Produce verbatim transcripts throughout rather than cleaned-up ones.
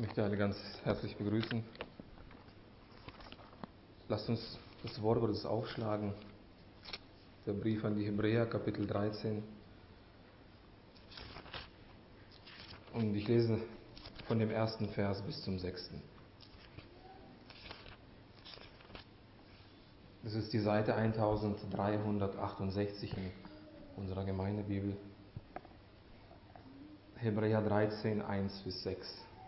möchte alle ganz herzlich begrüßen. Lasst uns das Wort Gottes aufschlagen. Der Brief an die Hebräer, Kapitel dreizehn. Und ich lese von dem ersten Vers bis zum sechsten. Das ist die Seite eintausenddreihundertachtundsechzig in unserer Gemeindebibel. Hebräer dreizehn, eins bis sechs.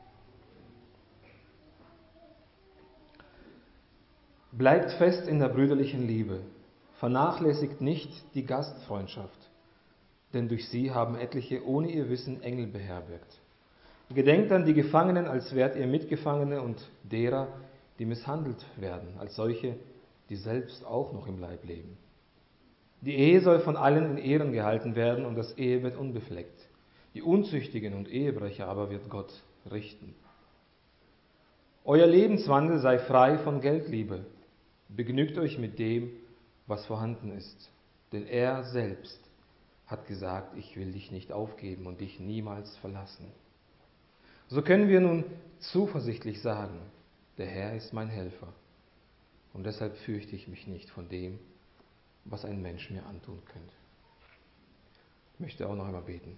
Bleibt fest in der brüderlichen Liebe, vernachlässigt nicht die Gastfreundschaft, denn durch sie haben etliche ohne ihr Wissen Engel beherbergt. Gedenkt an die Gefangenen, als wärt ihr Mitgefangene, und derer, die misshandelt werden, als solche, die selbst auch noch im Leib leben. Die Ehe soll von allen in Ehren gehalten werden und das Ehebett unbefleckt. Die Unzüchtigen und Ehebrecher aber wird Gott richten. Euer Lebenswandel sei frei von Geldliebe. Begnügt euch mit dem, was vorhanden ist. Denn er selbst hat gesagt, ich will dich nicht aufgeben und dich niemals verlassen. So können wir nun zuversichtlich sagen, der Herr ist mein Helfer. Und deshalb fürchte ich mich nicht von dem, was ein Mensch mir antun könnte. Ich möchte auch noch einmal beten.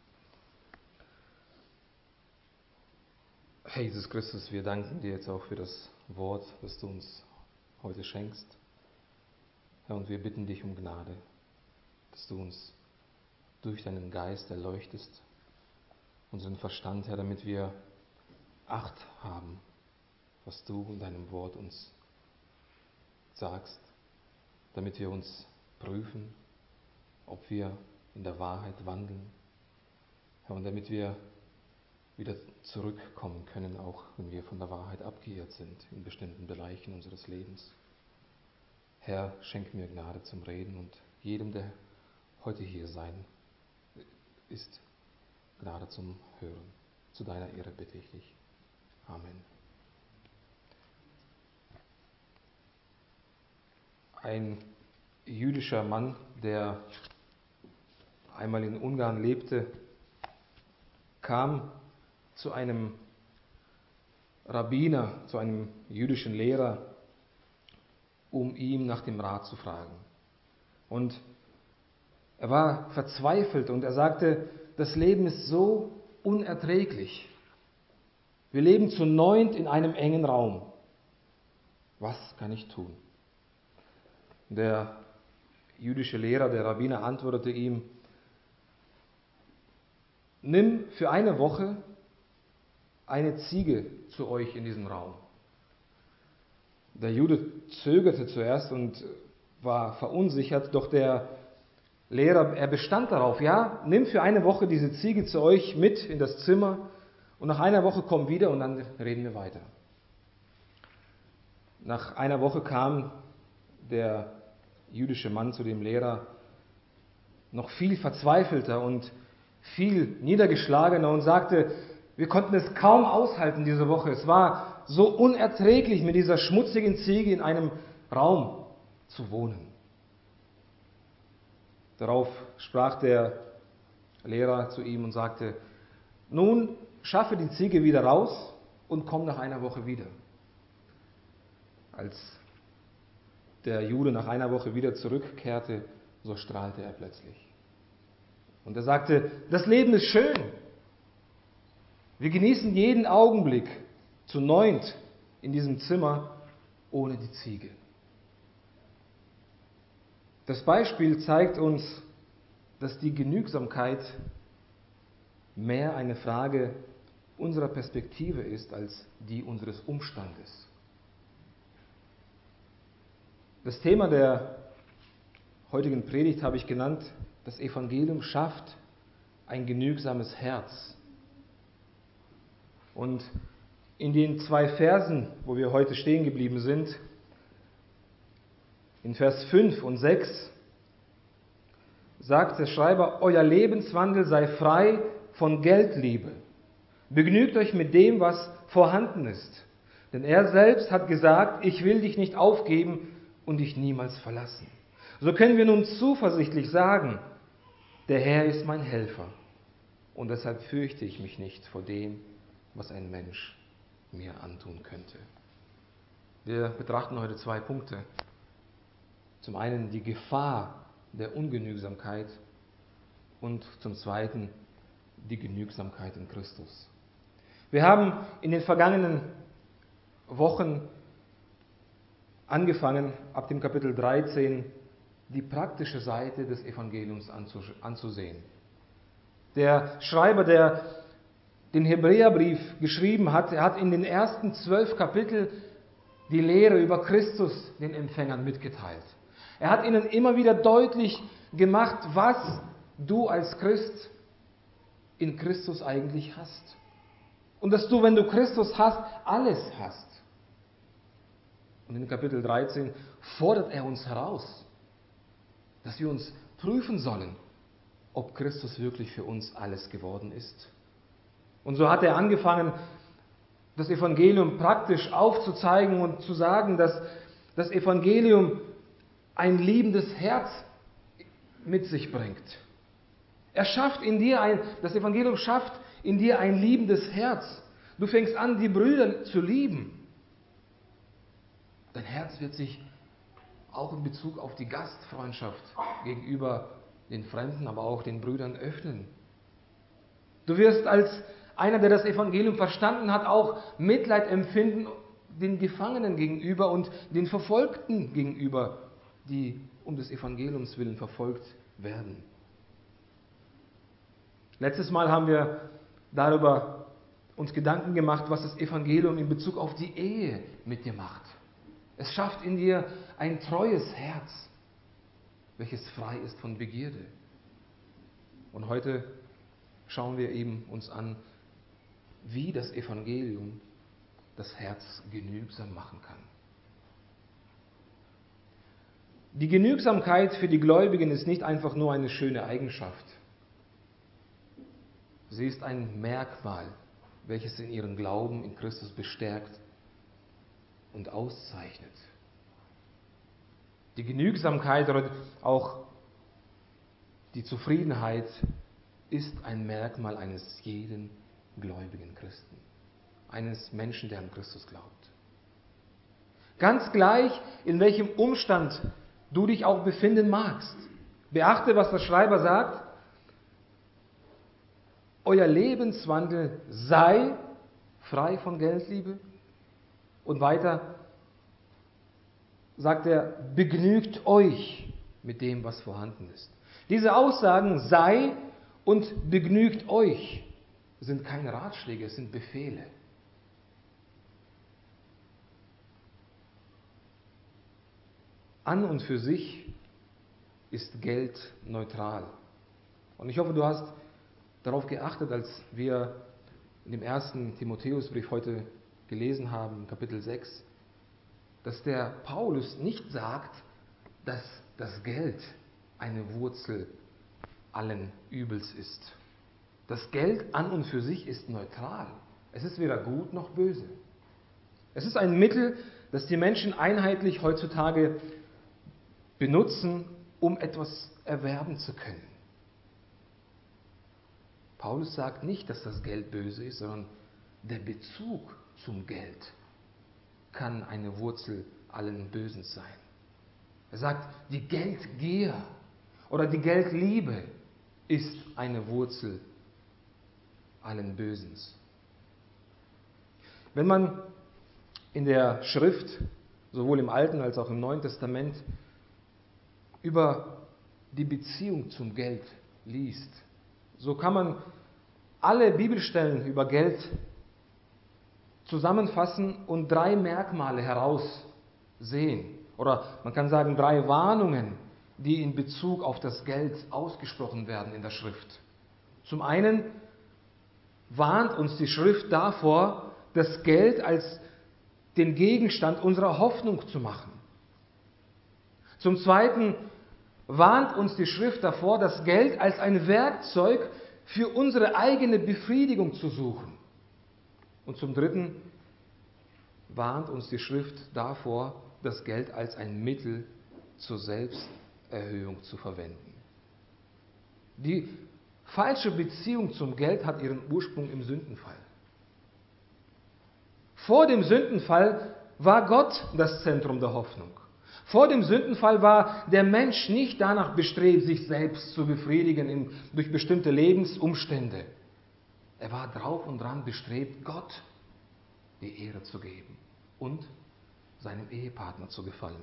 Herr Jesus Christus, wir danken dir jetzt auch für das Wort, das du uns heute schenkst. Herr, und wir bitten dich um Gnade, dass du uns durch deinen Geist erleuchtest, unseren Verstand, Herr, damit wir Acht haben, was du in deinem Wort uns sagst, damit wir uns prüfen, ob wir in der Wahrheit wandeln, Herr, und damit wir wieder zurückkommen können, auch wenn wir von der Wahrheit abgeirrt sind in bestimmten Bereichen unseres Lebens. Herr, schenk mir Gnade zum Reden und jedem, der heute hier sein ist, Gnade zum Hören. Zu deiner Ehre bitte ich dich. Amen. Ein jüdischer Mann, der einmal in Ungarn lebte, kam zu einem Rabbiner, zu einem jüdischen Lehrer, um ihm nach dem Rat zu fragen. Und er war verzweifelt und er sagte, das Leben ist so unerträglich. Wir leben zu neunt in einem engen Raum. Was kann ich tun? Der jüdische Lehrer, der Rabbiner, antwortete ihm, nimm für eine Woche eine Ziege zu euch in diesen Raum. Der Jude zögerte zuerst und war verunsichert, doch der Lehrer, er bestand darauf, ja, nimm für eine Woche diese Ziege zu euch mit in das Zimmer und nach einer Woche komm wieder und dann reden wir weiter. Nach einer Woche kam der jüdische Mann zu dem Lehrer noch viel verzweifelter und viel niedergeschlagener und sagte, wir konnten es kaum aushalten diese Woche. Es war so unerträglich, mit dieser schmutzigen Ziege in einem Raum zu wohnen. Darauf sprach der Lehrer zu ihm und sagte, nun schaffe die Ziege wieder raus und komm nach einer Woche wieder. Als der Jude nach einer Woche wieder zurückkehrte, so strahlte er plötzlich. Und er sagte, das Leben ist schön. Wir genießen jeden Augenblick zu neunt in diesem Zimmer ohne die Ziege. Das Beispiel zeigt uns, dass die Genügsamkeit mehr eine Frage unserer Perspektive ist als die unseres Umstandes. Das Thema der heutigen Predigt habe ich genannt, das Evangelium schafft ein genügsames Herz. Und in den zwei Versen, wo wir heute stehen geblieben sind, in Vers fünf und sechs, sagt der Schreiber, euer Lebenswandel sei frei von Geldliebe. Begnügt euch mit dem, was vorhanden ist. Denn er selbst hat gesagt, ich will dich nicht aufgeben und dich niemals verlassen. So können wir nun zuversichtlich sagen, der Herr ist mein Helfer. Und deshalb fürchte ich mich nicht vor dem, was ein Mensch mir antun könnte. Wir betrachten heute zwei Punkte. Zum einen die Gefahr der Ungenügsamkeit und zum zweiten die Genügsamkeit in Christus. Wir haben in den vergangenen Wochen angefangen, ab dem Kapitel dreizehn, die praktische Seite des Evangeliums anzusehen. Der Schreiber, der den Hebräerbrief geschrieben hat, er hat in den ersten zwölf Kapiteln die Lehre über Christus den Empfängern mitgeteilt. Er hat ihnen immer wieder deutlich gemacht, was du als Christ in Christus eigentlich hast. Und dass du, wenn du Christus hast, alles hast. Und in Kapitel dreizehn fordert er uns heraus, dass wir uns prüfen sollen, ob Christus wirklich für uns alles geworden ist. Und so hat er angefangen, das Evangelium praktisch aufzuzeigen und zu sagen, dass das Evangelium ein liebendes Herz mit sich bringt. Er schafft in dir ein, das Evangelium schafft in dir ein liebendes Herz. Du fängst an, die Brüder zu lieben. Dein Herz wird sich auch in Bezug auf die Gastfreundschaft gegenüber den Fremden, aber auch den Brüdern öffnen. Du wirst als einer, der das Evangelium verstanden hat, auch Mitleid empfinden den Gefangenen gegenüber und den Verfolgten gegenüber, die um des Evangeliums willen verfolgt werden. Letztes Mal haben wir darüber uns Gedanken gemacht, was das Evangelium in Bezug auf die Ehe mit dir macht. Es schafft in dir ein treues Herz, welches frei ist von Begierde. Und heute schauen wir eben uns an, wie das Evangelium das Herz genügsam machen kann. Die Genügsamkeit für die Gläubigen ist nicht einfach nur eine schöne Eigenschaft. Sie ist ein Merkmal, welches in ihren Glauben in Christus bestärkt und auszeichnet. Die Genügsamkeit oder auch die Zufriedenheit ist ein Merkmal eines jeden gläubigen Christen, eines Menschen, der an Christus glaubt. Ganz gleich, in welchem Umstand du dich auch befinden magst. Beachte, was der Schreiber sagt. Euer Lebenswandel sei frei von Geldliebe. Und weiter sagt er, begnügt euch mit dem, was vorhanden ist. Diese Aussagen sei und begnügt euch sind keine Ratschläge, es sind Befehle. An und für sich ist Geld neutral. Und ich hoffe, du hast darauf geachtet, als wir in dem ersten Timotheusbrief heute gelesen haben, Kapitel sechs, dass der Paulus nicht sagt, dass das Geld eine Wurzel allen Übels ist. Das Geld an und für sich ist neutral. Es ist weder gut noch böse. Es ist ein Mittel, das die Menschen einheitlich heutzutage benutzen, um etwas erwerben zu können. Paulus sagt nicht, dass das Geld böse ist, sondern der Bezug zum Geld kann eine Wurzel allen Bösens sein. Er sagt, die Geldgier oder die Geldliebe ist eine Wurzel allen Bösens. Wenn man in der Schrift, sowohl im Alten als auch im Neuen Testament, über die Beziehung zum Geld liest, so kann man alle Bibelstellen über Geld zusammenfassen und drei Merkmale heraussehen. Oder man kann sagen, drei Warnungen, die in Bezug auf das Geld ausgesprochen werden in der Schrift. Zum einen warnt uns die Schrift davor, das Geld als den Gegenstand unserer Hoffnung zu machen. Zum zweiten warnt uns die Schrift davor, das Geld als ein Werkzeug für unsere eigene Befriedigung zu suchen. Und zum dritten warnt uns die Schrift davor, das Geld als ein Mittel zur Selbsterhöhung zu verwenden. Die falsche Beziehung zum Geld hat ihren Ursprung im Sündenfall. Vor dem Sündenfall war Gott das Zentrum der Hoffnung. Vor dem Sündenfall war der Mensch nicht danach bestrebt, sich selbst zu befriedigen in, durch bestimmte Lebensumstände. Er war drauf und dran bestrebt, Gott die Ehre zu geben und seinem Ehepartner zu gefallen.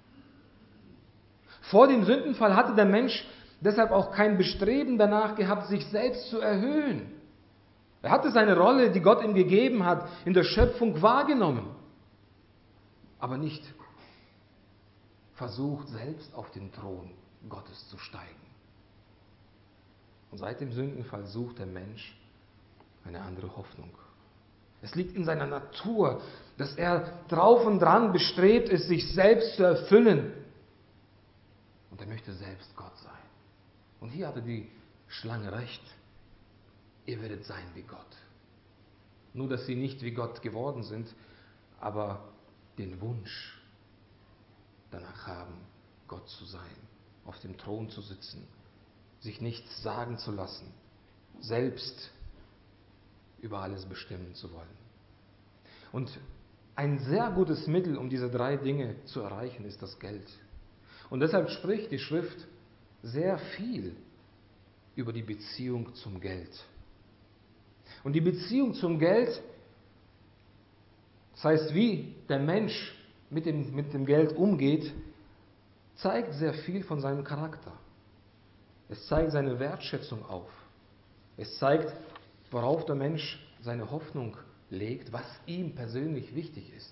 Vor dem Sündenfall hatte der Mensch deshalb auch kein Bestreben danach gehabt, sich selbst zu erhöhen. Er hatte seine Rolle, die Gott ihm gegeben hat, in der Schöpfung wahrgenommen, aber nicht versucht, selbst auf den Thron Gottes zu steigen. Und seit dem Sündenfall sucht der Mensch eine andere Hoffnung. Es liegt in seiner Natur, dass er drauf und dran bestrebt ist, sich selbst zu erfüllen. Und er möchte selbst Gott sein. Und hier hatte die Schlange recht. Ihr werdet sein wie Gott. Nur, dass sie nicht wie Gott geworden sind, aber den Wunsch danach haben, Gott zu sein, auf dem Thron zu sitzen, sich nichts sagen zu lassen, selbst über alles bestimmen zu wollen. Und ein sehr gutes Mittel, um diese drei Dinge zu erreichen, ist das Geld. Und deshalb spricht die Schrift sehr viel über die Beziehung zum Geld. Und die Beziehung zum Geld, das heißt, wie der Mensch mit dem, mit dem Geld umgeht, zeigt sehr viel von seinem Charakter. Es zeigt seine Wertschätzung auf. Es zeigt, worauf der Mensch seine Hoffnung legt, was ihm persönlich wichtig ist.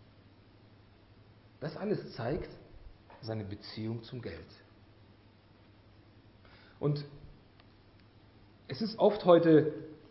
Das alles zeigt seine Beziehung zum Geld. Und es ist oft heute,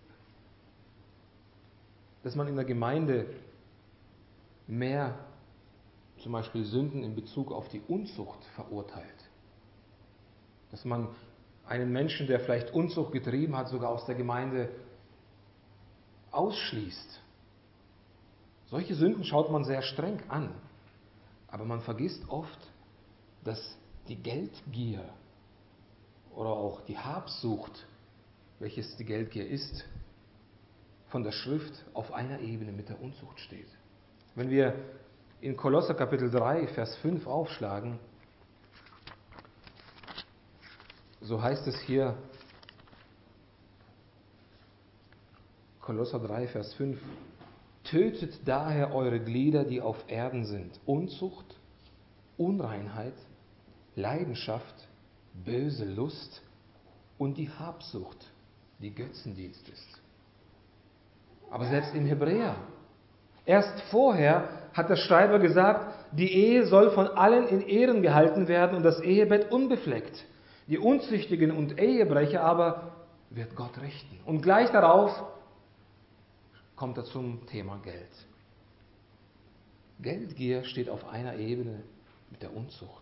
dass man in der Gemeinde mehr zum Beispiel Sünden in Bezug auf die Unzucht verurteilt. Dass man einen Menschen, der vielleicht Unzucht getrieben hat, sogar aus der Gemeinde ausschließt. Solche Sünden schaut man sehr streng an, aber man vergisst oft, dass die Geldgier oder auch die Habsucht, welches die Geldgier ist, von der Schrift auf einer Ebene mit der Unzucht steht. Wenn wir in Kolosser Kapitel drei, Vers fünf aufschlagen, so heißt es hier, Kolosser drei, Vers fünf, tötet daher eure Glieder, die auf Erden sind, Unzucht, Unreinheit, Leidenschaft, böse Lust und die Habsucht, die Götzendienst ist. Aber selbst im Hebräer, erst vorher hat der Schreiber gesagt, die Ehe soll von allen in Ehren gehalten werden und das Ehebett unbefleckt. Die Unzüchtigen und Ehebrecher aber wird Gott richten. Und gleich darauf kommt er zum Thema Geld. Geldgier steht auf einer Ebene mit der Unzucht.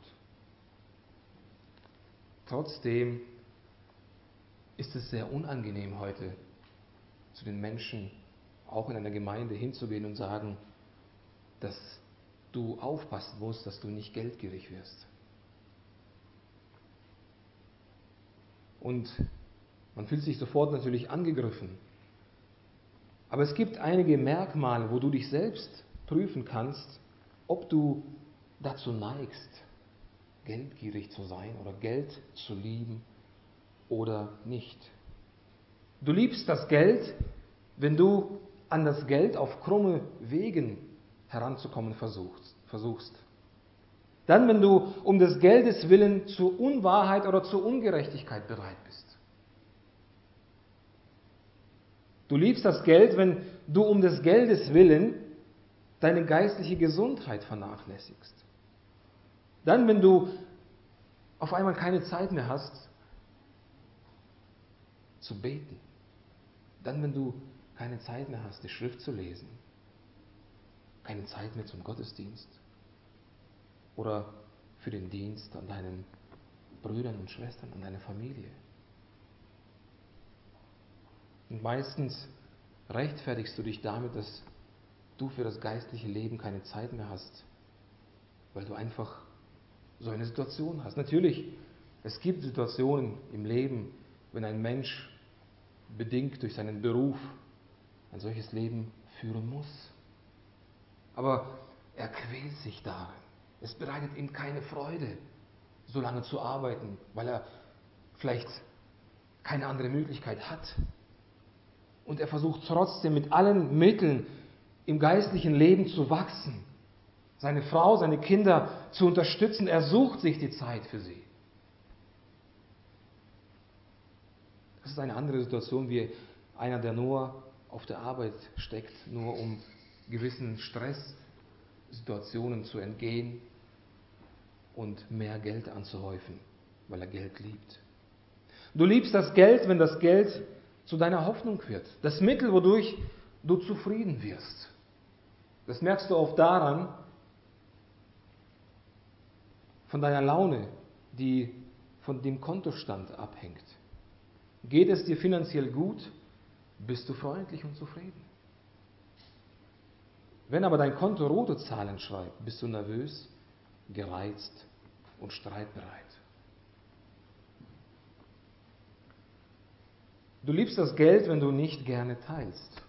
Trotzdem ist es sehr unangenehm heute, zu den Menschen, auch in einer Gemeinde, hinzugehen und sagen, dass du aufpassen musst, dass du nicht geldgierig wirst. Und man fühlt sich sofort natürlich angegriffen. Aber es gibt einige Merkmale, wo du dich selbst prüfen kannst, ob du dazu neigst, geldgierig zu sein oder Geld zu lieben oder nicht. Du liebst das Geld, wenn du an das Geld auf krumme Wegen heranzukommen versuchst. versuchst. Dann, wenn du um des Geldes willen zur Unwahrheit oder zur Ungerechtigkeit bereit bist. Du liebst das Geld, wenn du um des Geldes willen deine geistliche Gesundheit vernachlässigst. Dann, wenn du auf einmal keine Zeit mehr hast, zu beten. Dann, wenn du keine Zeit mehr hast, die Schrift zu lesen. Keine Zeit mehr zum Gottesdienst. Oder für den Dienst an deinen Brüdern und Schwestern, an deine Familie. Und meistens rechtfertigst du dich damit, dass du für das geistliche Leben keine Zeit mehr hast, weil du einfach so eine Situation hast. Natürlich, es gibt Situationen im Leben, wenn ein Mensch bedingt durch seinen Beruf ein solches Leben führen muss. Aber er quält sich darin. Es bereitet ihm keine Freude, so lange zu arbeiten, weil er vielleicht keine andere Möglichkeit hat. Und er versucht trotzdem mit allen Mitteln im geistlichen Leben zu wachsen, seine Frau, seine Kinder zu unterstützen. Er sucht sich die Zeit für sie. Das ist eine andere Situation wie einer, der nur auf der Arbeit steckt, nur um gewissen Stresssituationen zu entgehen und mehr Geld anzuhäufen, weil er Geld liebt. Du liebst das Geld, wenn das Geld zu deiner Hoffnung wird. Das Mittel, wodurch du zufrieden wirst. Das merkst du oft daran, von deiner Laune, die von dem Kontostand abhängt. Geht es dir finanziell gut, bist du freundlich und zufrieden. Wenn aber dein Konto rote Zahlen schreibt, bist du nervös, gereizt und streitbereit. Du liebst das Geld, wenn du nicht gerne teilst.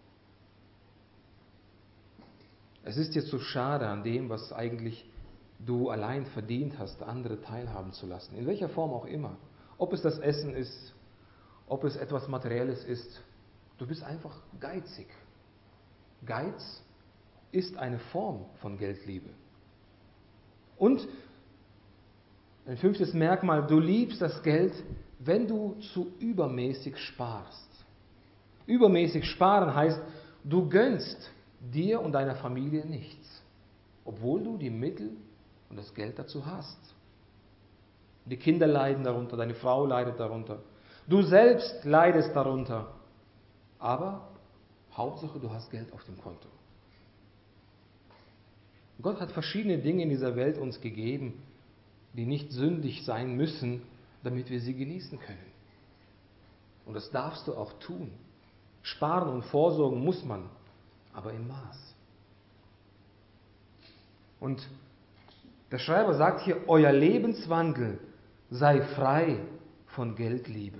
Es ist dir zu schade an dem, was eigentlich du allein verdient hast, andere teilhaben zu lassen. In welcher Form auch immer. Ob es das Essen ist, ob es etwas Materielles ist. Du bist einfach geizig. Geiz ist eine Form von Geldliebe. Und ein fünftes Merkmal, du liebst das Geld, wenn du zu übermäßig sparst. Übermäßig sparen heißt, du gönnst dir und deiner Familie nichts, obwohl du die Mittel und das Geld dazu hast. Die Kinder leiden darunter, deine Frau leidet darunter, du selbst leidest darunter, aber Hauptsache du hast Geld auf dem Konto. Gott hat verschiedene Dinge in dieser Welt uns gegeben, die nicht sündig sein müssen, damit wir sie genießen können. Und das darfst du auch tun. Sparen und vorsorgen muss man, aber im Maß. Und der Schreiber sagt hier, euer Lebenswandel sei frei von Geldliebe.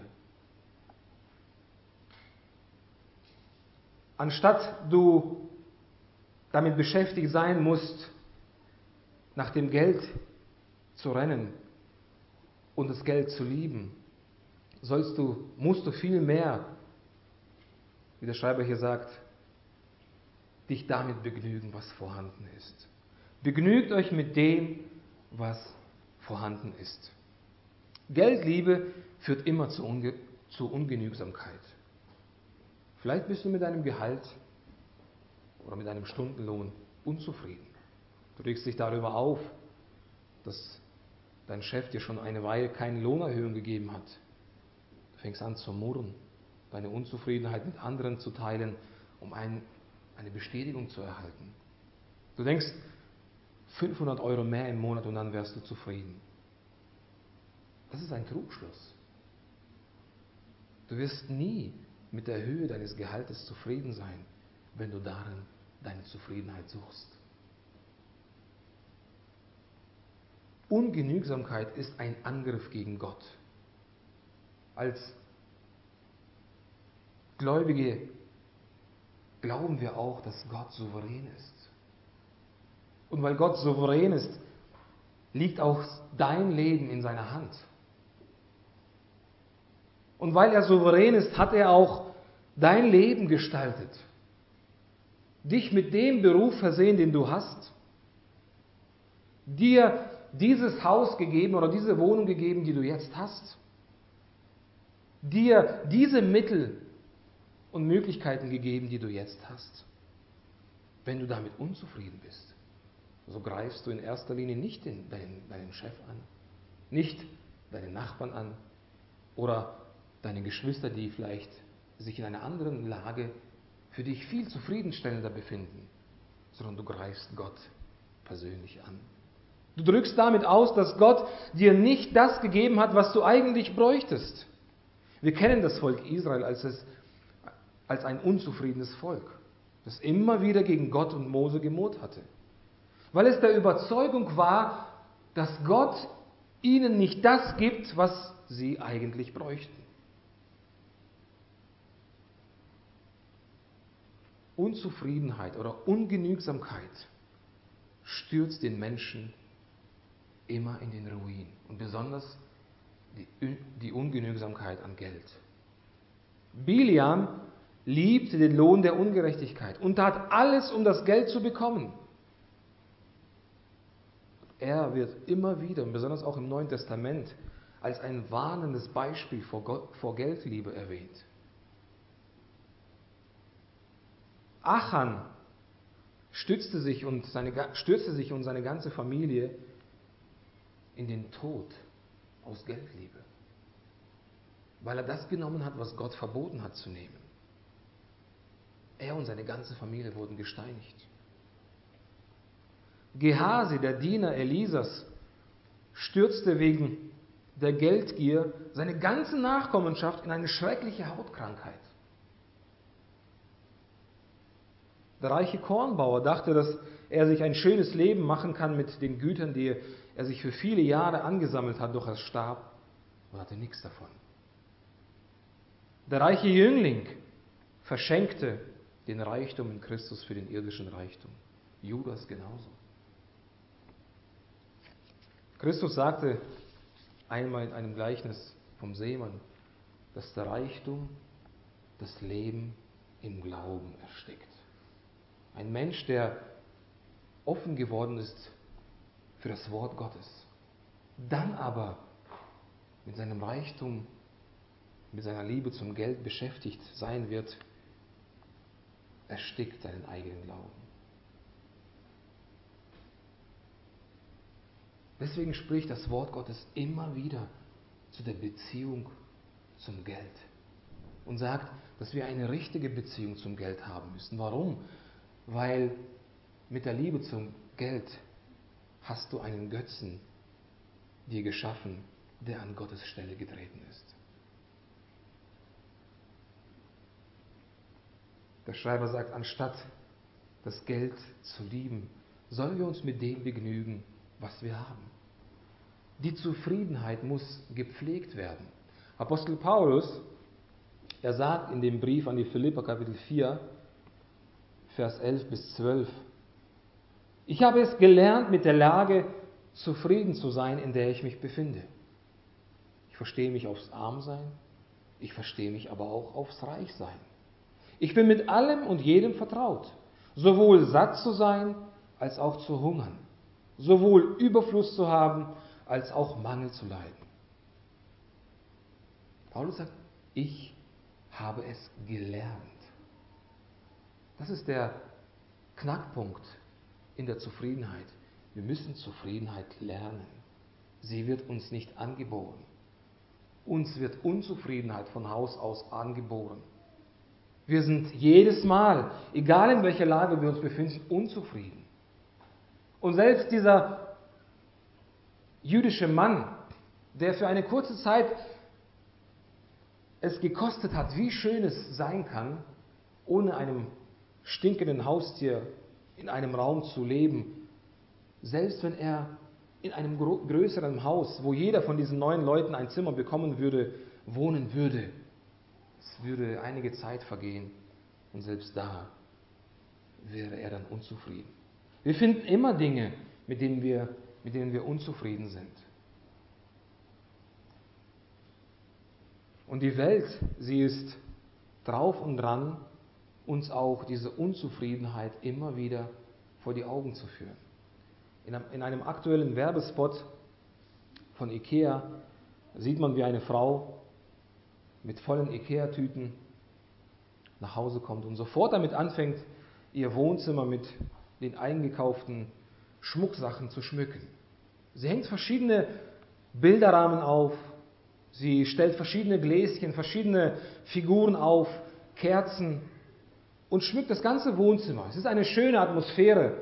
Anstatt du damit beschäftigt sein musst, nach dem Geld zu rennen und das Geld zu lieben, sollst du, musst du viel mehr, wie der Schreiber hier sagt, dich damit begnügen, was vorhanden ist. Begnügt euch mit dem, was vorhanden ist. Geldliebe führt immer zu, Unge- zu Ungenügsamkeit. Vielleicht bist du mit deinem Gehalt oder mit deinem Stundenlohn unzufrieden. Du regst dich darüber auf, dass dein Chef dir schon eine Weile keine Lohnerhöhung gegeben hat. Du fängst an zu murren, deine Unzufriedenheit mit anderen zu teilen, um ein, eine Bestätigung zu erhalten. Du denkst, fünfhundert Euro mehr im Monat und dann wärst du zufrieden. Das ist ein Trugschluss. Du wirst nie mit der Höhe deines Gehaltes zufrieden sein, wenn du darin deine Zufriedenheit suchst. Ungenügsamkeit ist ein Angriff gegen Gott. Als Gläubige glauben wir auch, dass Gott souverän ist. Und weil Gott souverän ist, liegt auch dein Leben in seiner Hand. Und weil er souverän ist, hat er auch dein Leben gestaltet. Dich mit dem Beruf versehen, den du hast. Dir dieses Haus gegeben oder diese Wohnung gegeben, die du jetzt hast. Dir diese Mittel und Möglichkeiten gegeben, die du jetzt hast. Wenn du damit unzufrieden bist, so greifst du in erster Linie nicht den, deinen, deinen Chef an, nicht deinen Nachbarn an oder deine Geschwister, die vielleicht sich in einer anderen Lage für dich viel zufriedenstellender befinden, sondern du greifst Gott persönlich an. Du drückst damit aus, dass Gott dir nicht das gegeben hat, was du eigentlich bräuchtest. Wir kennen das Volk Israel als, es, als ein unzufriedenes Volk, das immer wieder gegen Gott und Mose gemurrt hatte. Weil es der Überzeugung war, dass Gott ihnen nicht das gibt, was sie eigentlich bräuchten. Unzufriedenheit oder Ungenügsamkeit stürzt den Menschen immer in den Ruin. Und besonders die, die Ungenügsamkeit an Geld. Biliam liebte den Lohn der Ungerechtigkeit und tat alles, um das Geld zu bekommen. Er wird immer wieder, und besonders auch im Neuen Testament, als ein warnendes Beispiel vor, Gott, vor Geldliebe erwähnt. Achan stützte sich, und seine, stürzte sich und seine ganze Familie in den Tod aus Geldliebe, weil er das genommen hat, was Gott verboten hat zu nehmen. Er und seine ganze Familie wurden gesteinigt. Gehasi, der Diener Elisas, stürzte wegen der Geldgier seine ganze Nachkommenschaft in eine schreckliche Hautkrankheit. Der reiche Kornbauer dachte, dass er sich ein schönes Leben machen kann mit den Gütern, die er sich für viele Jahre angesammelt hat, doch er starb und hatte nichts davon. Der reiche Jüngling verschenkte den Reichtum in Christus für den irdischen Reichtum. Judas genauso. Christus sagte einmal in einem Gleichnis vom Seemann, dass der Reichtum das Leben im Glauben erstickt. Ein Mensch, der offen geworden ist für das Wort Gottes, dann aber mit seinem Reichtum, mit seiner Liebe zum Geld beschäftigt sein wird, erstickt seinen eigenen Glauben. Deswegen spricht das Wort Gottes immer wieder zu der Beziehung zum Geld und sagt, dass wir eine richtige Beziehung zum Geld haben müssen. Warum? Weil mit der Liebe zum Geld hast du einen Götzen dir geschaffen, der an Gottes Stelle getreten ist. Der Schreiber sagt, anstatt das Geld zu lieben, sollen wir uns mit dem begnügen, was wir haben. Die Zufriedenheit muss gepflegt werden. Apostel Paulus, er sagt in dem Brief an die Philipper, Kapitel vier, Vers elf bis zwölf, ich habe es gelernt, mit der Lage zufrieden zu sein, in der ich mich befinde. Ich verstehe mich aufs Armsein, ich verstehe mich aber auch aufs Reichsein. Ich bin mit allem und jedem vertraut, sowohl satt zu sein, als auch zu hungern, sowohl Überfluss zu haben, als auch Mangel zu leiden. Paulus sagt, ich habe es gelernt. Das ist der Knackpunkt in der Zufriedenheit. Wir müssen Zufriedenheit lernen. Sie wird uns nicht angeboren. Uns wird Unzufriedenheit von Haus aus angeboren. Wir sind jedes Mal, egal in welcher Lage wir uns befinden, unzufrieden. Und selbst dieser jüdische Mann, der für eine kurze Zeit es gekostet hat, wie schön es sein kann, ohne einem stinkenden Haustier in einem Raum zu leben, selbst wenn er in einem größeren Haus, wo jeder von diesen neun Leuten ein Zimmer bekommen würde, wohnen würde, es würde einige Zeit vergehen und selbst da wäre er dann unzufrieden. Wir finden immer Dinge, mit denen wir, mit denen wir unzufrieden sind. Und die Welt, sie ist drauf und dran, uns auch diese Unzufriedenheit immer wieder vor die Augen zu führen. In einem, in einem aktuellen Werbespot von IKEA sieht man, wie eine Frau mit vollen IKEA-Tüten nach Hause kommt und sofort damit anfängt, ihr Wohnzimmer mit den eingekauften Schmucksachen zu schmücken. Sie hängt verschiedene Bilderrahmen auf, sie stellt verschiedene Gläschen, verschiedene Figuren auf, Kerzen und schmückt das ganze Wohnzimmer. Es ist eine schöne Atmosphäre,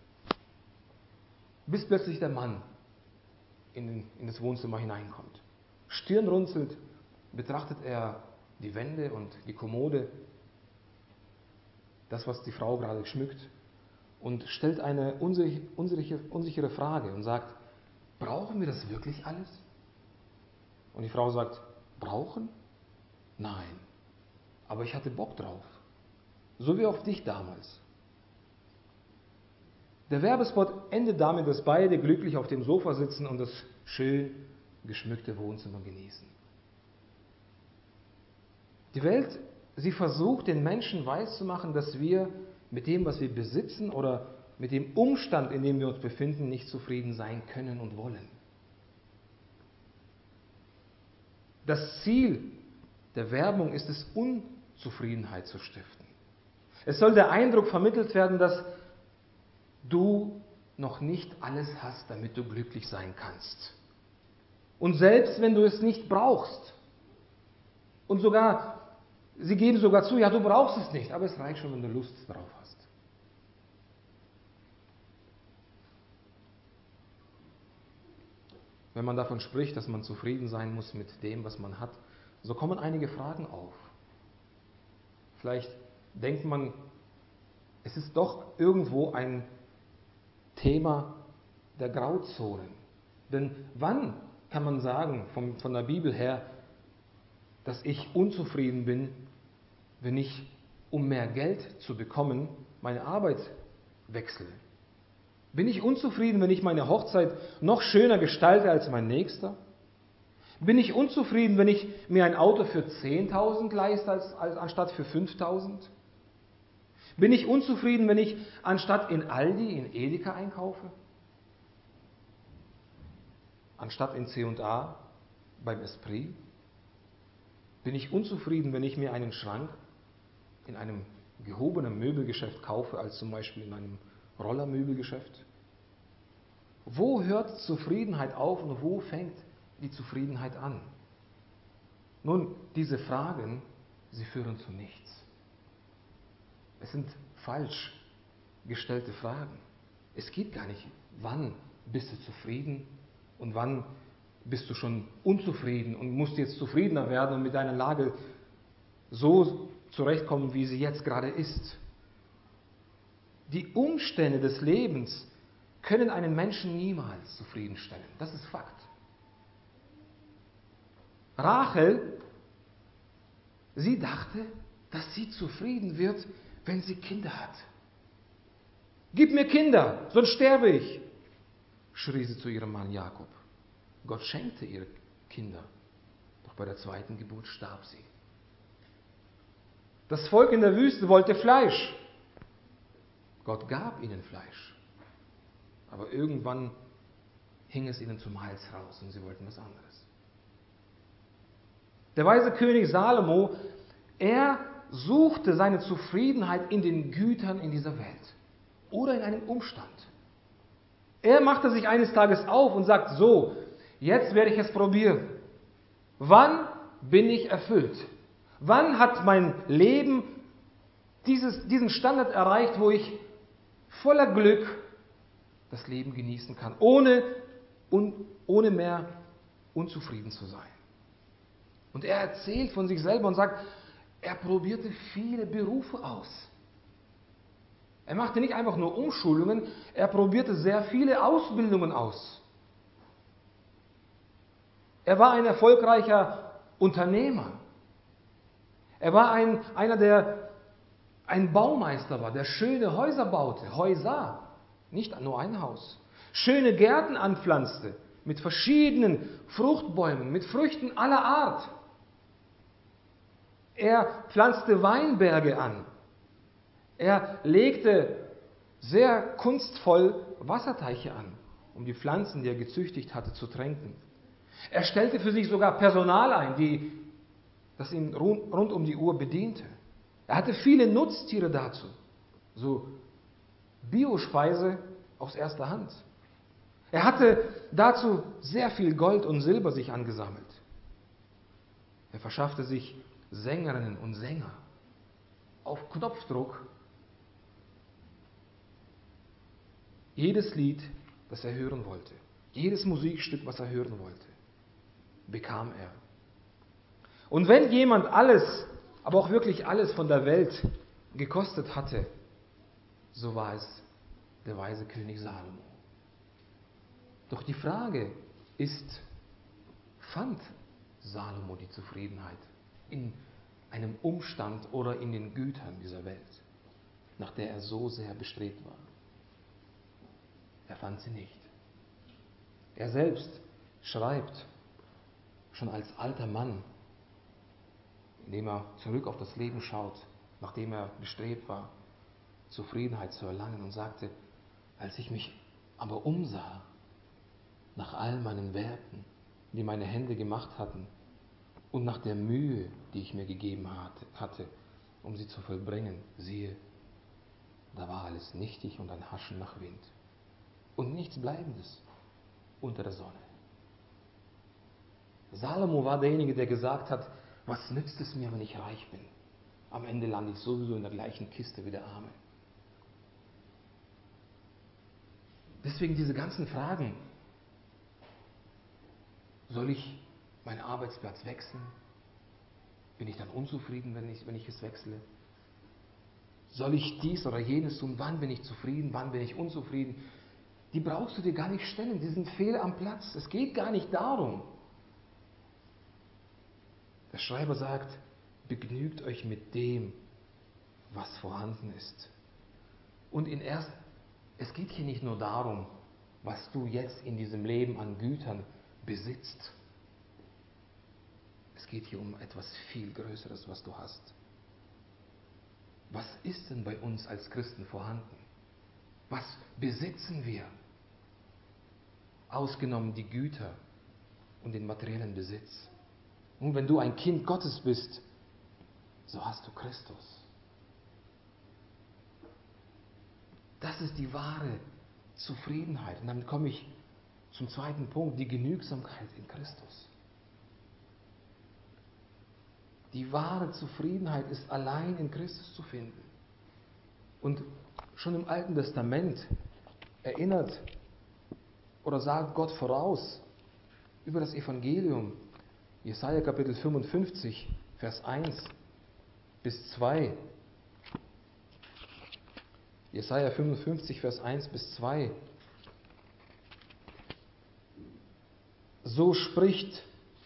bis plötzlich der Mann in, in das Wohnzimmer hineinkommt. Stirnrunzelnd betrachtet er die Wände und die Kommode, das, was die Frau gerade schmückt, und stellt eine unsichere, unsichere Frage und sagt, brauchen wir das wirklich alles? Und die Frau sagt, brauchen? Nein, aber ich hatte Bock drauf. so wie auf dich damals. Der Werbespot endet damit, dass beide glücklich auf dem Sofa sitzen und das schön geschmückte Wohnzimmer genießen. Die Welt, sie versucht den Menschen weiszumachen, dass wir mit dem, was wir besitzen oder mit dem Umstand, in dem wir uns befinden, nicht zufrieden sein können und wollen. Das Ziel der Werbung ist es, Unzufriedenheit zu stiften. Es soll der Eindruck vermittelt werden, dass du noch nicht alles hast, damit du glücklich sein kannst. Und selbst wenn du es nicht brauchst, und sogar, sie geben sogar zu, ja, du brauchst es nicht, aber es reicht schon, wenn du Lust drauf hast. Wenn man davon spricht, dass man zufrieden sein muss mit dem, was man hat, so kommen einige Fragen auf. Vielleicht denkt man, es ist doch irgendwo ein Thema der Grauzonen. Denn wann kann man sagen, vom, von der Bibel her, dass ich unzufrieden bin, wenn ich, um mehr Geld zu bekommen, meine Arbeit wechsle? Bin ich unzufrieden, wenn ich meine Hochzeit noch schöner gestalte als mein Nächster? Bin ich unzufrieden, wenn ich mir ein Auto für zehntausend leiste als, als, anstatt für fünftausend? Bin ich unzufrieden, wenn ich anstatt in Aldi in Edeka einkaufe? Anstatt in C und A beim Esprit? Bin ich unzufrieden, wenn ich mir einen Schrank in einem gehobenen Möbelgeschäft kaufe, als zum Beispiel in einem Rollermöbelgeschäft? Wo hört Zufriedenheit auf und wo fängt die Zufriedenheit an? Nun, diese Fragen, sie führen zu nichts. Es sind falsch gestellte Fragen. Es geht gar nicht, wann bist du zufrieden und wann bist du schon unzufrieden und musst jetzt zufriedener werden und mit deiner Lage so zurechtkommen, wie sie jetzt gerade ist. Die Umstände des Lebens können einen Menschen niemals zufriedenstellen. Das ist Fakt. Rachel, sie dachte, dass sie zufrieden wird, wenn sie Kinder hat. Gib mir Kinder, sonst sterbe ich, schrie sie zu ihrem Mann Jakob. Gott schenkte ihr Kinder, doch bei der zweiten Geburt starb sie. Das Volk in der Wüste wollte Fleisch. Gott gab ihnen Fleisch. Aber irgendwann hing es ihnen zum Hals raus und sie wollten was anderes. Der weise König Salomo, er suchte seine Zufriedenheit in den Gütern in dieser Welt oder in einem Umstand. Er machte sich eines Tages auf und sagt, so, jetzt werde ich es probieren. Wann bin ich erfüllt? Wann hat mein Leben dieses, diesen Standard erreicht, wo ich voller Glück das Leben genießen kann, ohne, un, ohne mehr unzufrieden zu sein? Und er erzählt von sich selber und sagt, er probierte viele Berufe aus. Er machte nicht einfach nur Umschulungen, er probierte sehr viele Ausbildungen aus. Er war ein erfolgreicher Unternehmer. Er war ein, einer, der ein Baumeister war, der schöne Häuser baute, Häuser, nicht nur ein Haus. Schöne Gärten anpflanzte, mit verschiedenen Fruchtbäumen, mit Früchten aller Art. Er pflanzte Weinberge an. Er legte sehr kunstvoll Wasserteiche an, um die Pflanzen, die er gezüchtigt hatte, zu tränken. Er stellte für sich sogar Personal ein, die, das ihn rund, rund um die Uhr bediente. Er hatte viele Nutztiere dazu, so Biospeise aus erster Hand. Er hatte dazu sehr viel Gold und Silber sich angesammelt. Er verschaffte sich Sängerinnen und Sänger auf Knopfdruck. Jedes Lied, das er hören wollte, jedes Musikstück, was er hören wollte, bekam er. Und wenn jemand alles, aber auch wirklich alles von der Welt gekostet hatte, so war es der weise König Salomo. Doch die Frage ist, fand Salomo die Zufriedenheit in einem Umstand oder in den Gütern dieser Welt? nach der er so sehr bestrebt war. Er fand sie nicht. Er selbst schreibt, schon als alter Mann, indem er zurück auf das Leben schaut, nachdem er bestrebt war, Zufriedenheit zu erlangen, und sagte, als ich mich aber umsah, nach all meinen Werken, die meine Hände gemacht hatten, und nach der Mühe, die ich mir gegeben hatte, um sie zu vollbringen, siehe, da war alles nichtig und ein Haschen nach Wind und nichts Bleibendes unter der Sonne. Salomo war derjenige, der gesagt hat, was nützt es mir, wenn ich reich bin? Am Ende lande ich sowieso in der gleichen Kiste wie der Arme. Deswegen diese ganzen Fragen. Soll ich meinen Arbeitsplatz wechseln? Bin ich dann unzufrieden, wenn ich, wenn ich es wechsle? Soll ich dies oder jenes tun? Wann bin ich zufrieden? Wann bin ich unzufrieden? Die brauchst du dir gar nicht stellen. Die sind fehl am Platz. Es geht gar nicht darum. Der Schreiber sagt, begnügt euch mit dem, was vorhanden ist. Und in erst, es geht hier nicht nur darum, was du jetzt in diesem Leben an Gütern besitzt. Es geht hier um etwas viel Größeres, was du hast. Was ist denn bei uns als Christen vorhanden? Was besitzen wir? Ausgenommen die Güter und den materiellen Besitz. Und wenn du ein Kind Gottes bist, so hast du Christus. Das ist die wahre Zufriedenheit. Und damit komme ich zum zweiten Punkt, die Genügsamkeit in Christus. Die wahre Zufriedenheit ist allein in Christus zu finden. Und schon im Alten Testament erinnert oder sagt Gott voraus über das Evangelium. Jesaja Kapitel fünfundfünfzig, Vers eins bis zwei. Jesaja fünfundfünfzig, Vers eins bis zwei. So spricht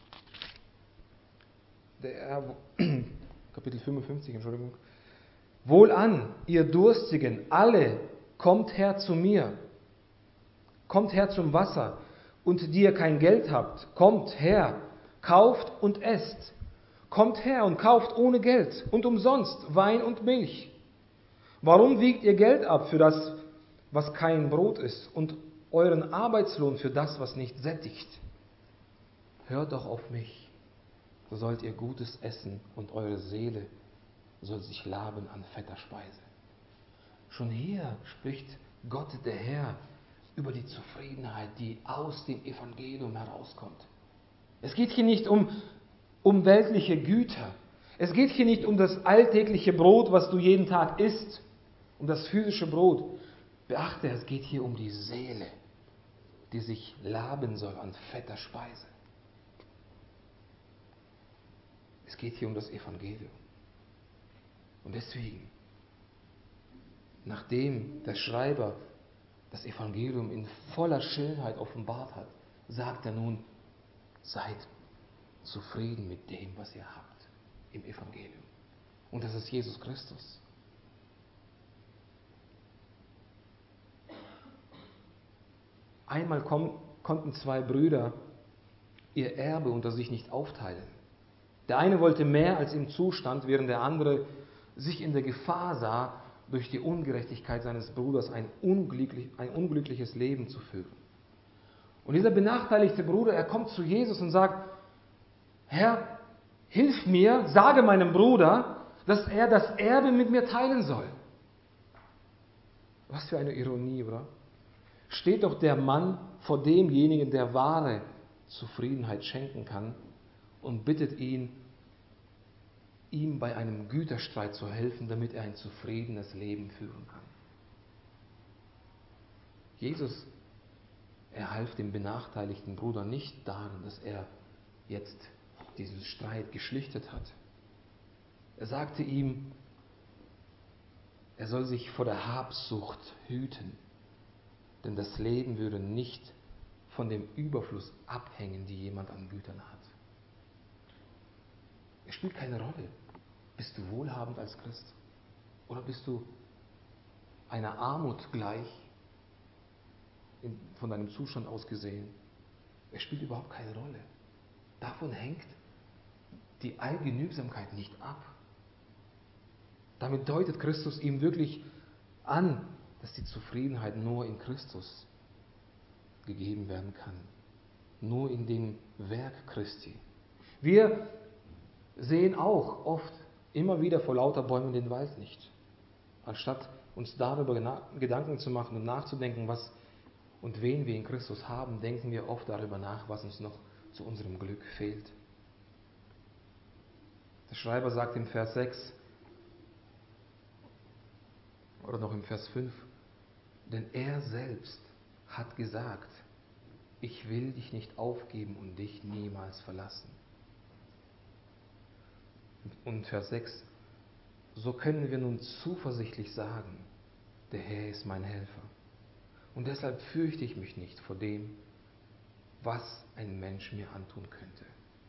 der Kapitel fünfundfünfzig, Entschuldigung. Wohlan, ihr Durstigen, alle, kommt her zu mir. Kommt her zum Wasser. Und die ihr kein Geld habt, kommt her, kauft und esst. Kommt her und kauft ohne Geld und umsonst Wein und Milch. Warum wiegt ihr Geld ab für das, was kein Brot ist, und euren Arbeitslohn für das, was nicht sättigt? Hört doch auf mich, so sollt ihr Gutes essen, und eure Seele soll sich laben an fetter Speise. Schon hier spricht Gott, der Herr, über die Zufriedenheit, die aus dem Evangelium herauskommt. Es geht hier nicht um, um weltliche Güter. Es geht hier nicht um das alltägliche Brot, was du jeden Tag isst, um das physische Brot. Beachte, es geht hier um die Seele, die sich laben soll an fetter Speise. Es geht hier um das Evangelium. Und deswegen, nachdem der Schreiber das Evangelium in voller Schönheit offenbart hat, sagt er nun, seid zufrieden mit dem, was ihr habt im Evangelium. Und das ist Jesus Christus. Einmal kom- konnten zwei Brüder ihr Erbe unter sich nicht aufteilen. Der eine wollte mehr, als ihm zustand, während der andere sich in der Gefahr sah, durch die Ungerechtigkeit seines Bruders ein, unglücklich, ein unglückliches Leben zu führen. Und dieser benachteiligte Bruder, er kommt zu Jesus und sagt, Herr, hilf mir, sage meinem Bruder, dass er das Erbe mit mir teilen soll. Was für eine Ironie, oder? Steht doch der Mann vor demjenigen, der wahre Zufriedenheit schenken kann, und bittet ihn, ihm bei einem Güterstreit zu helfen, damit er ein zufriedenes Leben führen kann. Jesus, er half dem benachteiligten Bruder nicht darin, dass er jetzt diesen Streit geschlichtet hat. Er sagte ihm, er soll sich vor der Habsucht hüten, denn das Leben würde nicht von dem Überfluss abhängen, die jemand an Gütern hat. Es spielt keine Rolle. Bist du wohlhabend als Christ? Oder bist du einer Armut gleich, in, von deinem Zustand aus gesehen. Es spielt überhaupt keine Rolle. Davon hängt die Allgenügsamkeit nicht ab. Damit deutet Christus ihm wirklich an, dass die Zufriedenheit nur in Christus gegeben werden kann. Nur in dem Werk Christi. Wir sehen auch oft immer wieder vor lauter Bäumen den Wald nicht. Anstatt uns darüber Gedanken zu machen und nachzudenken, was und wen wir in Christus haben, denken wir oft darüber nach, was uns noch zu unserem Glück fehlt. Der Schreiber sagt im Vers sechs oder noch im Vers fünf, denn er selbst hat gesagt, ich will dich nicht aufgeben und dich niemals verlassen. Und Vers sechs, so können wir nun zuversichtlich sagen, der Herr ist mein Helfer. Und deshalb fürchte ich mich nicht vor dem, was ein Mensch mir antun könnte.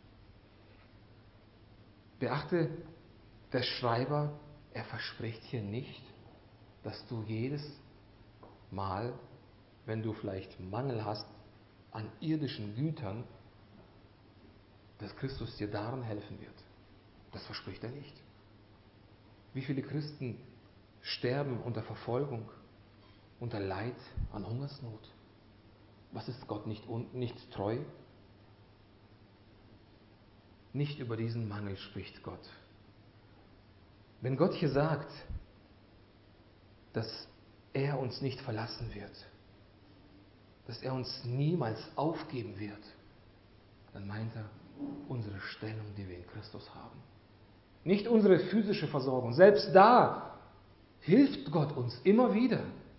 Beachte, der Schreiber, er verspricht hier nicht, dass du jedes Mal, wenn du vielleicht Mangel hast an irdischen Gütern, dass Christus dir darin helfen wird. Das verspricht er nicht. Wie viele Christen sterben unter Verfolgung, unter Leid, an Hungersnot? Was ist Gott nicht, nicht treu? Nicht über diesen Mangel spricht Gott. Wenn Gott hier sagt, dass er uns nicht verlassen wird, dass er uns niemals aufgeben wird, dann meint er unsere Stellung, die wir in Christus haben. Nicht unsere physische Versorgung. Selbst da hilft Gott uns immer wieder.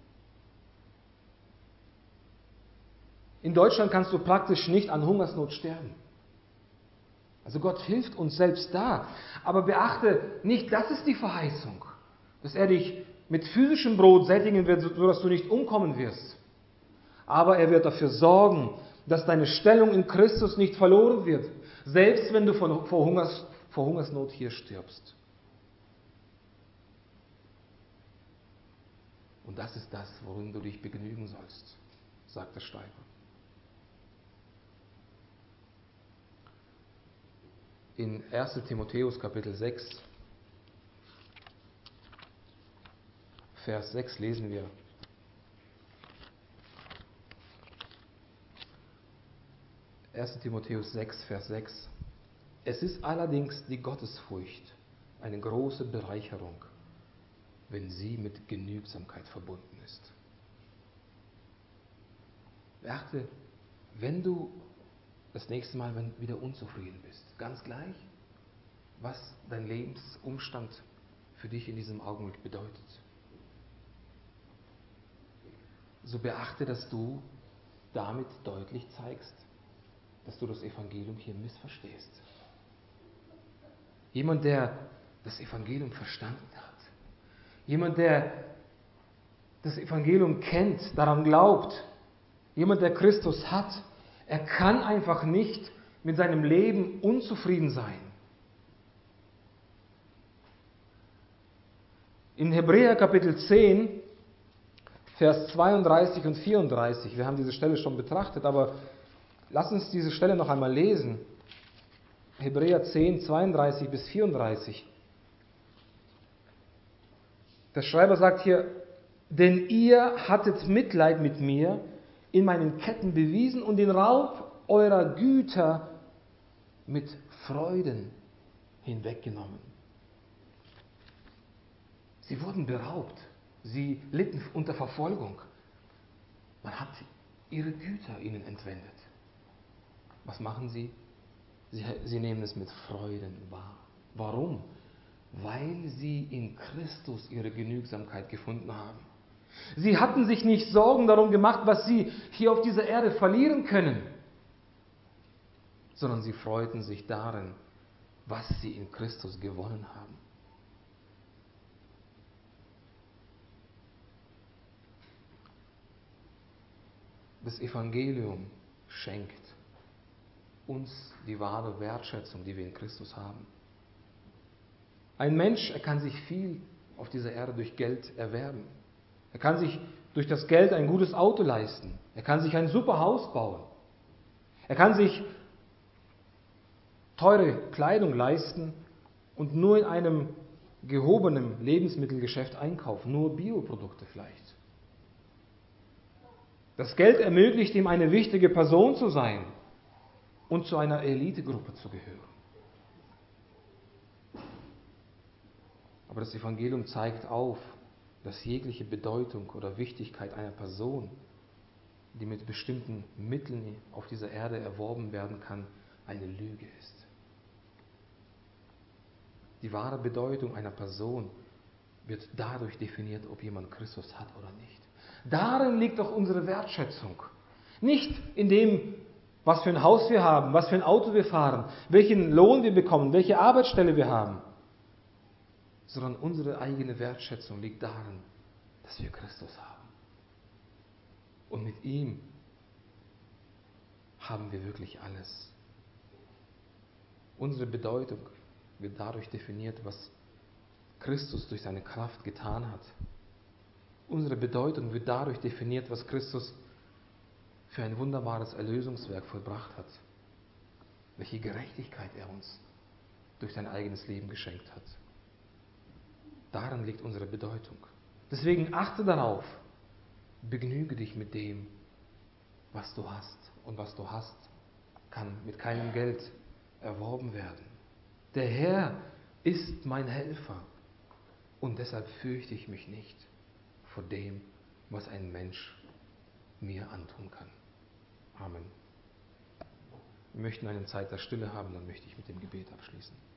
In Deutschland kannst du praktisch nicht an Hungersnot sterben. Also Gott hilft uns selbst da. Aber beachte nicht, das ist die Verheißung, dass er dich mit physischem Brot sättigen wird, sodass du nicht umkommen wirst. Aber er wird dafür sorgen, dass deine Stellung in Christus nicht verloren wird, selbst wenn du vor, vor, Hungers, vor Hungersnot hier stirbst. Und das ist das, worin du dich begnügen sollst, sagt der Schreiber. In erster Timotheus Kapitel sechs, Vers sechs lesen wir: erster Timotheus sechs, Vers sechs. Es ist allerdings die Gottesfurcht eine große Bereicherung, wenn sie mit Genügsamkeit verbunden ist. Beachte, wenn du das nächste Mal wenn wieder unzufrieden bist, ganz gleich, was dein Lebensumstand für dich in diesem Augenblick bedeutet, so beachte, dass du damit deutlich zeigst, dass du das Evangelium hier missverstehst. Jemand, der das Evangelium verstanden hat, jemand, der das Evangelium kennt, daran glaubt, jemand, der Christus hat, er kann einfach nicht mit seinem Leben unzufrieden sein. In Hebräer Kapitel zehn, Vers zweiunddreißig und vierunddreißig, wir haben diese Stelle schon betrachtet, aber lass uns diese Stelle noch einmal lesen. Hebräer zehn, zweiunddreißig bis vierunddreißig. Der Schreiber sagt hier, denn ihr hattet Mitleid mit mir, in meinen Ketten bewiesen und den Raub eurer Güter mit Freuden hinweggenommen. Sie wurden beraubt, sie litten unter Verfolgung. Man hat ihre Güter ihnen entwendet. Was machen sie? Sie, sie nehmen es mit Freuden wahr. Warum? Weil sie in Christus ihre Genügsamkeit gefunden haben. Sie hatten sich nicht Sorgen darum gemacht, was sie hier auf dieser Erde verlieren können, sondern sie freuten sich darin, was sie in Christus gewonnen haben. Das Evangelium schenkt uns die wahre Wertschätzung, die wir in Christus haben. Ein Mensch, er kann sich viel auf dieser Erde durch Geld erwerben. Er kann sich durch das Geld ein gutes Auto leisten. Er kann sich ein super Haus bauen. Er kann sich teure Kleidung leisten und nur in einem gehobenen Lebensmittelgeschäft einkaufen, nur Bioprodukte vielleicht. Das Geld ermöglicht ihm, eine wichtige Person zu sein und zu einer Elitegruppe zu gehören. Aber das Evangelium zeigt auf, dass jegliche Bedeutung oder Wichtigkeit einer Person, die mit bestimmten Mitteln auf dieser Erde erworben werden kann, eine Lüge ist. Die wahre Bedeutung einer Person wird dadurch definiert, ob jemand Christus hat oder nicht. Darin liegt doch unsere Wertschätzung. Nicht in dem, was für ein Haus wir haben, was für ein Auto wir fahren, welchen Lohn wir bekommen, welche Arbeitsstelle wir haben, sondern unsere eigene Wertschätzung liegt darin, dass wir Christus haben. Und mit ihm haben wir wirklich alles. Unsere Bedeutung wird dadurch definiert, was Christus durch seine Kraft getan hat. Unsere Bedeutung wird dadurch definiert, was Christus für ein wunderbares Erlösungswerk vollbracht hat. Welche Gerechtigkeit er uns durch sein eigenes Leben geschenkt hat. Darin liegt unsere Bedeutung. Deswegen achte darauf, begnüge dich mit dem, was du hast. Und was du hast, kann mit keinem Geld erworben werden. Der Herr ist mein Helfer und deshalb fürchte ich mich nicht vor dem, was ein Mensch mir antun kann. Amen. Wir möchten eine Zeit der Stille haben, dann möchte ich mit dem Gebet abschließen.